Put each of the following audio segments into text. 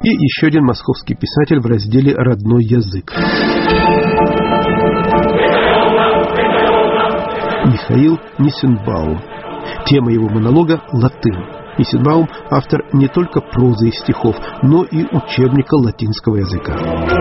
И еще один московский писатель в разделе «Родной язык». Михаил Нисенбаум. Тема его монолога – латынь. Нисенбаум – автор не только прозы и стихов, но и учебника латинского языка.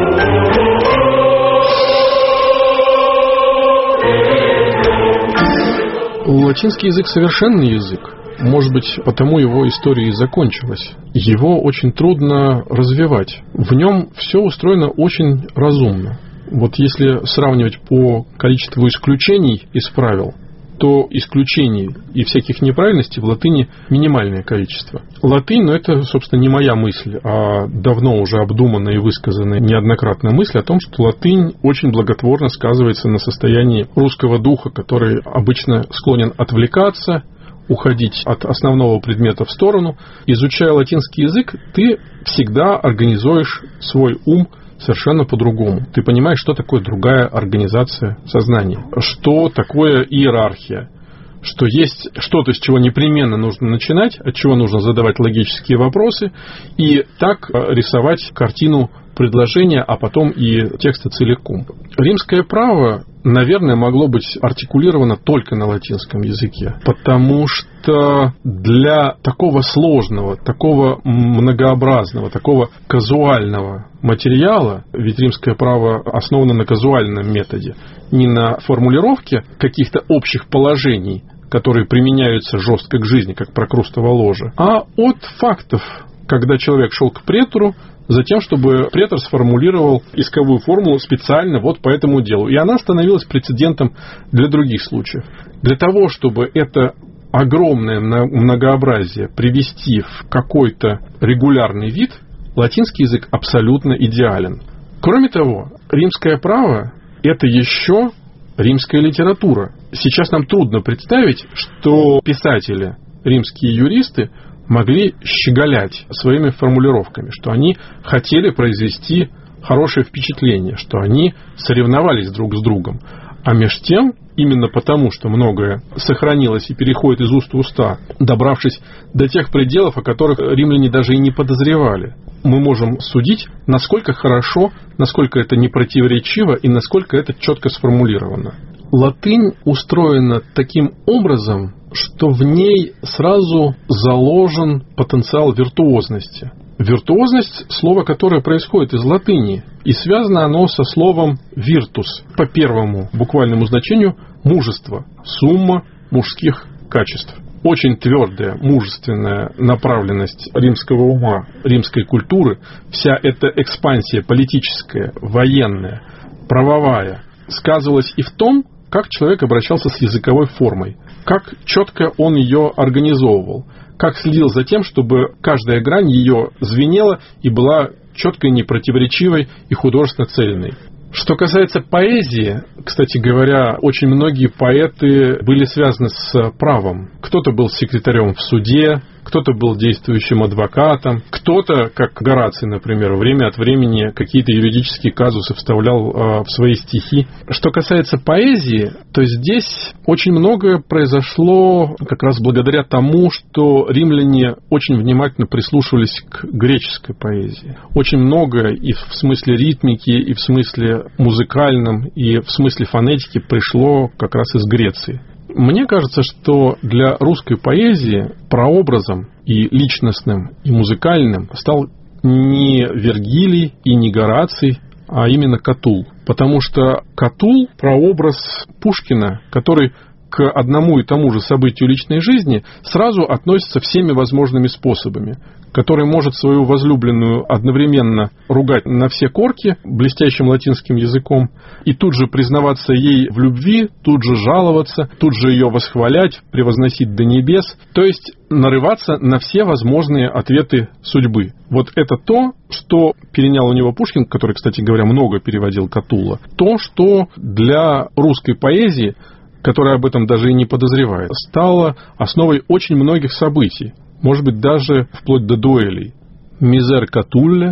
Латинский язык – совершенный язык. Может быть, потому его история и закончилась. Его очень трудно развивать. В нем все устроено очень разумно. Вот если сравнивать по количеству исключений из правил, то исключений и всяких неправильностей в латыни минимальное количество. Латынь, это, собственно, не моя мысль, а давно уже обдуманная и высказанная неоднократно мысль о том, что латынь очень благотворно сказывается на состоянии русского духа, который обычно склонен отвлекаться, уходить от основного предмета в сторону. Изучая латинский язык, ты всегда организуешь свой ум совершенно по-другому. Ты понимаешь, что такое другая организация сознания, что такое иерархия, что есть что-то, с чего непременно нужно начинать, от чего нужно задавать логические вопросы и так рисовать картину предложения, а потом и текста целиком. Римское право, наверное, могло быть артикулировано только на латинском языке, потому что для такого сложного, такого многообразного, такого казуального материала, ведь римское право основано на казуальном методе, не на формулировке каких-то общих положений, которые применяются жестко к жизни, как прокрустово ложе, а от фактов, когда человек шел к претору, за тем, чтобы претор сформулировал исковую формулу специально вот по этому делу. И она становилась прецедентом для других случаев. Для того, чтобы это огромное многообразие привести в какой-то регулярный вид, латинский язык абсолютно идеален. Кроме того, римское право – это еще римская литература. Сейчас нам трудно представить, что писатели, римские юристы, могли щеголять своими формулировками, что они хотели произвести хорошее впечатление, что они соревновались друг с другом. А меж тем, именно потому, что многое сохранилось и переходит из уст в уста, добравшись до тех пределов, о которых римляне даже и не подозревали, мы можем судить, насколько хорошо, насколько это непротиворечиво и насколько это четко сформулировано. Латынь устроена таким образом, что в ней сразу заложен потенциал виртуозности. Виртуозность – слово, которое происходит из латыни, и связано оно со словом «virtus», по первому буквальному значению «мужество», сумма мужских качеств. Очень твердая, мужественная направленность римского ума, римской культуры, вся эта экспансия политическая, военная, правовая, сказывалась и в том, как человек обращался с языковой формой, как четко он ее организовывал, как следил за тем, чтобы каждая грань ее звенела и была четкой, непротиворечивой и художественно цельной. Что касается поэзии, кстати говоря, очень многие поэты были связаны с правом. Кто-то был секретарем в суде, кто-то был действующим адвокатом, кто-то, как Гораций, например, время от времени какие-то юридические казусы вставлял в свои стихи. Что касается поэзии, то здесь очень многое произошло как раз благодаря тому, что римляне очень внимательно прислушивались к греческой поэзии. Очень многое и в смысле ритмики, и в смысле музыкальном, и в смысле фонетики пришло как раз из Греции. Мне кажется, что для русской поэзии прообразом и личностным, и музыкальным стал не Вергилий и не Гораций, а именно Катул. Потому что Катул – прообраз Пушкина, который к одному и тому же событию личной жизни сразу относится всеми возможными способами, который может свою возлюбленную одновременно ругать на все корки блестящим латинским языком и тут же признаваться ей в любви, тут же жаловаться, тут же ее восхвалять, превозносить до небес, то есть нарываться на все возможные ответы судьбы. Вот это то, что перенял у него Пушкин, который, кстати говоря, много переводил Катулла, то, что для русской поэзии, которая об этом даже и не подозревает, стало основой очень многих событий, может быть, даже вплоть до дуэлей. «Мизер Катулле,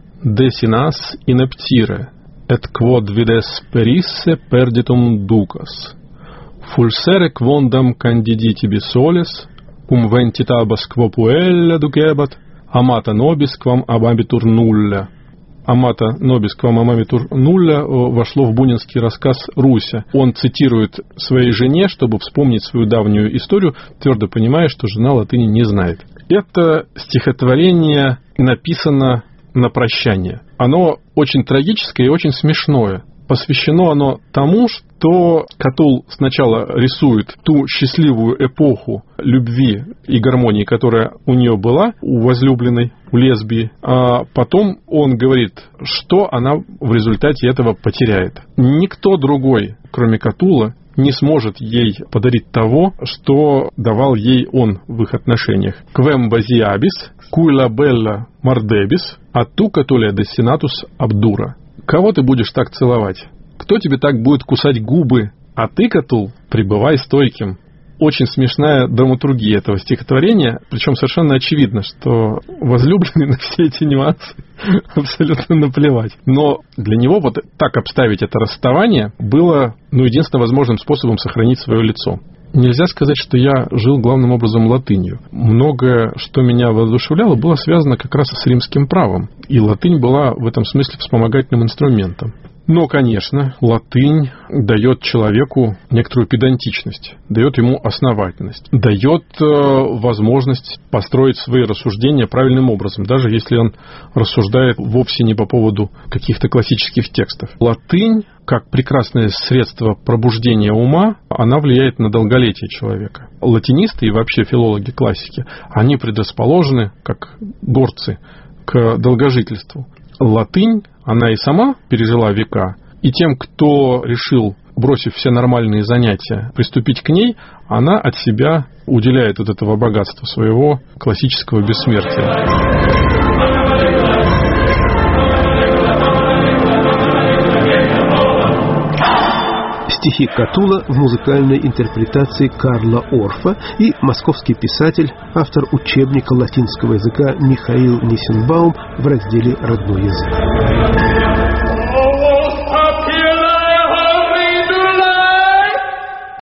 десинас инептире, et quod vides perisse perditum ducas, fulsere quondam candiditibus soles, cum ventitabas quo puella ducebat, «Амата нобис квам абамбитур нулля». «Амата нобис квам абамбитур нулля» вошло в бунинский рассказ Руся. Он цитирует своей жене, чтобы вспомнить свою давнюю историю, твердо понимая, что жена латыни не знает. Это стихотворение написано на прощание. Оно очень трагическое и очень смешное. Посвящено оно тому, что Катул сначала рисует ту счастливую эпоху любви и гармонии, которая у нее была, у возлюбленной, у лесбии, а потом он говорит, что она в результате этого потеряет. Никто другой, кроме Катула, не сможет ей подарить того, что давал ей он в их отношениях. «Квем базиабис, куйла белла мардебис, а ту катуле десинатус абдура». Кого ты будешь так целовать? Кто тебе так будет кусать губы? А ты, Катул, пребывай стойким. Очень смешная драматургия этого стихотворения, причем совершенно очевидно, что возлюбленный на все эти нюансы абсолютно наплевать. Но для него вот так обставить это расставание было единственно возможным способом сохранить свое лицо. Нельзя сказать, что я жил главным образом латынью. Многое, что меня воодушевляло, было связано как раз с римским правом. И латынь была в этом смысле вспомогательным инструментом. Но, конечно, латынь дает человеку некоторую педантичность, дает ему основательность, дает возможность построить свои рассуждения правильным образом, даже если он рассуждает вовсе не по поводу каких-то классических текстов. Латынь, как прекрасное средство пробуждения ума, она влияет на долголетие человека. Латинисты и вообще филологи классики, они предрасположены, как горцы, к долгожительству. Латынь, она и сама пережила века, и тем, кто решил, бросив все нормальные занятия, приступить к ней, она от себя уделяет вот этого богатства своего классического бессмертия. Стихи Катула в музыкальной интерпретации Карла Орфа и московский писатель, автор учебника латинского языка Михаил Нисенбаум в разделе «Родной язык».